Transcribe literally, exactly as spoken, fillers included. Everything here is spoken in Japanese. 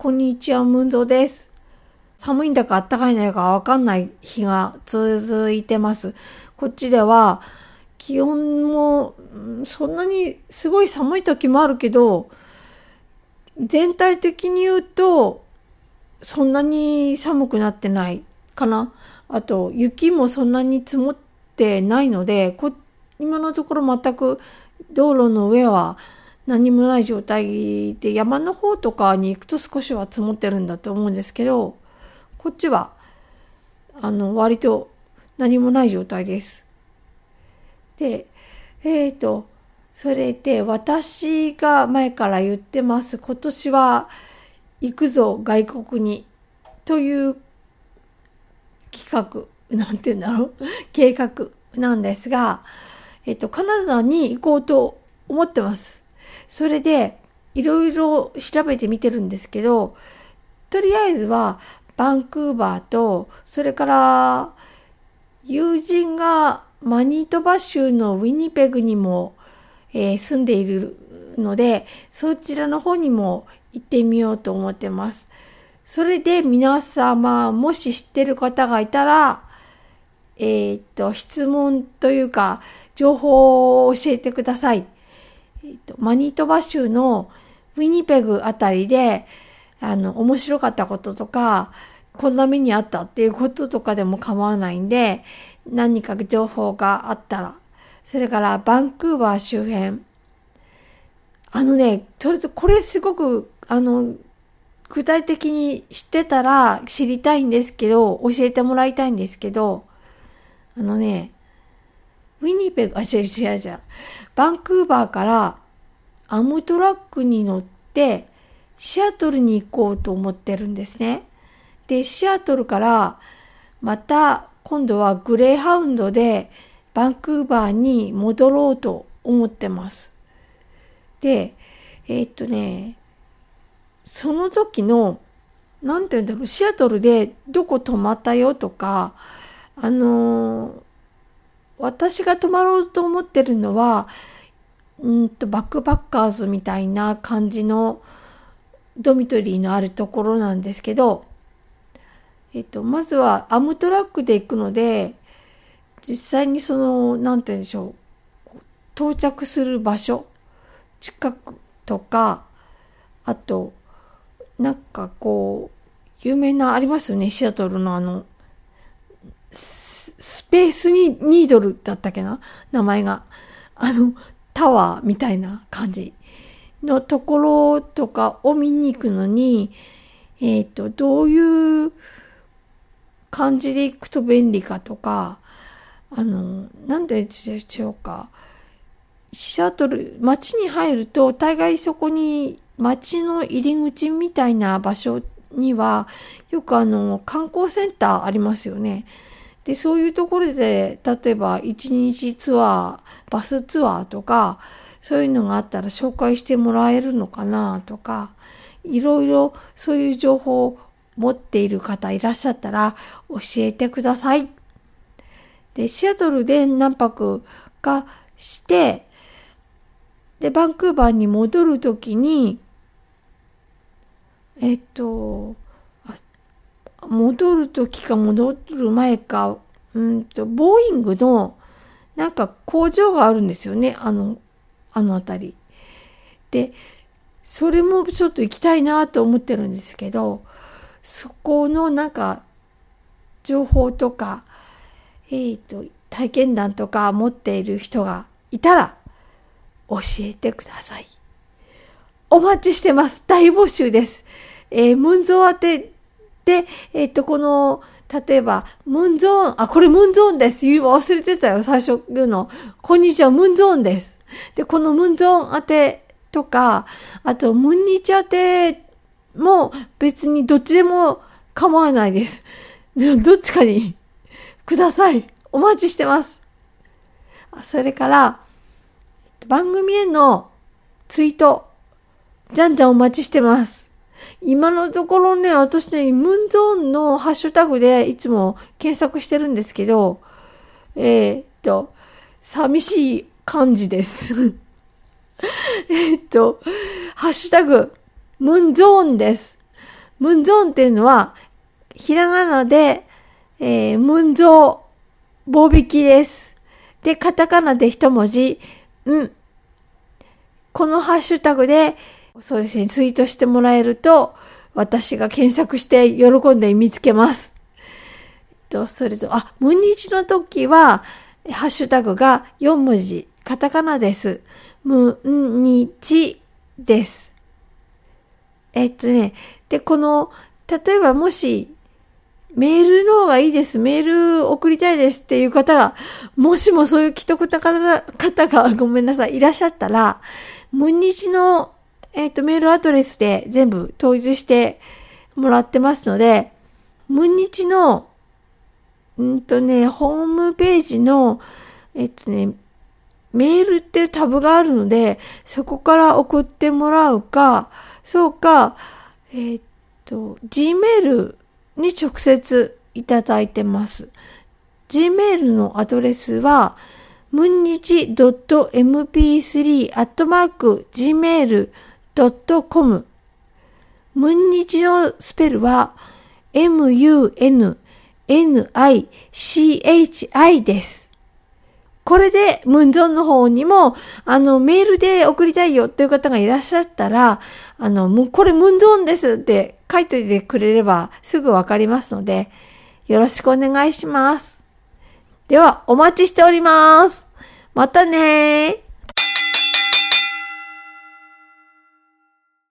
こんにちは、ムンゾです。寒いんだか暖かいんだかわかんない日が続いてます。こっちでは気温もそんなにすごい寒い時もあるけど、全体的に言うとそんなに寒くなってないかな。あと雪もそんなに積もってないので、こ今のところ全く道路の上は何もない状態で、山の方とかに行くと少しは積もってるんだと思うんですけど、こっちはあの割と何もない状態です。で、えっとそれで私が前から言ってます、今年は行くぞ外国にという企画、なんて言うんだろう計画なんですが、えっとカナダに行こうと思ってます。それでいろいろ調べてみてるんですけど、とりあえずはバンクーバーと、それから友人がマニトバ州のウィニペグにも、えー、住んでいるので、そちらの方にも行ってみようと思ってます。それで皆様もし知ってる方がいたら、えー、っと質問というか情報を教えてください。えー、っとマニトバ州のウィニペグあたりであの面白かったこととか、こんな目にあったっていうこととかでも構わないんで、何か情報があったら、それからバンクーバー周辺、あのね、それとこれすごくあの具体的に知ってたら知りたいんですけど、教えてもらいたいんですけど、あのね、ウィニペグ、あ、違う違う違う、バンクーバーからアムトラックに乗ってシアトルに行こうと思ってるんですね。で、シアトルからまた今度はグレーハウンドでバンクーバーに戻ろうと思ってます。で、えー、っとね、その時の、なんて言うんだろう、シアトルでどこ泊まったよとか、あのー、私が泊まろうと思ってるのは、うんとバックパッカーズみたいな感じのドミトリーのあるところなんですけど、えっと、まずはアムトラックで行くので、実際にその、なんて言うんでしょう、到着する場所、近くとか、あと、なんかこう、有名なありますよね、シアトルのあの、ス, スペースニードルだったっけな、名前が。あの、タワーみたいな感じのところとかを見に行くのに、えっと、どういう感じで行くと便利かとか、あの、なんででしょうか。シアトル、街に入ると、大概そこに街の入り口みたいな場所には、よくあの、観光センターありますよね。で、そういうところで、例えば一日ツアー、バスツアーとか、そういうのがあったら紹介してもらえるのかなとか、いろいろそういう情報を持っている方いらっしゃったら教えてください。で、シアトルで何泊かして、で、バンクーバーに戻るときに、えっと、戻るときか戻る前か、うんと、ボーイングのなんか工場があるんですよね、あの、あのあたり。で、それもちょっと行きたいなと思ってるんですけど、そこのなんか情報とか、えっと、体験談とか持っている人がいたら教えてください。お待ちしてます。大募集です。えー、ムンゾー宛てで、えっと、この、例えば、ムンゾーン、あ、これムンゾーンです。言う忘れてたよ、最初言うの。こんにちは、ムンゾーンです。で、このムンゾーン宛てとか、あと、ムンニチ宛ても別にどっちでも構わないです。どっちかにください。お待ちしてます。それから、番組へのツイート、じゃんじゃんお待ちしてます。今のところね、私ね、ムンゾーンのハッシュタグでいつも検索してるんですけど、えー、っと、寂しい感じです。えっと、ハッシュタグ、ムンゾーンです。 ムンゾーンっていうのは、ひらがなで、えー、ムンゾー、棒引きです。で、カタカナで一文字、ん。このハッシュタグで、そうですね、ツイートしてもらえると、私が検索して喜んで見つけます。えっと、それと、あ、ムンニチの時は、ハッシュタグがよん文字、カタカナです。ムンニチです。えっとね、で、この、例えばもし、メールの方がいいです。メール送りたいですっていう方が、もしもそういう既得な方方がごめんなさい、いらっしゃったら、ムンニチの、えっと、メールアドレスで全部統一してもらってますので、ムンニチの、んとね、ホームページの、えっとね、メールっていうタブがあるので、そこから送ってもらうか、そうか、えっと、Gmail に直接いただいてます。Gmail のアドレスは、ムンニチ ドットエムピースリー アットマーク ジーメール ドットコム ムンニチのスペルは エムユーエヌエヌアイシーエイチアイ です。これでムンゾンの方にもあのメールで送りたいよっていう方がいらっしゃったら、あのもうこれムンゾンですって書いといてくれればすぐわかりますので、よろしくお願いします。ではお待ちしております。またねー。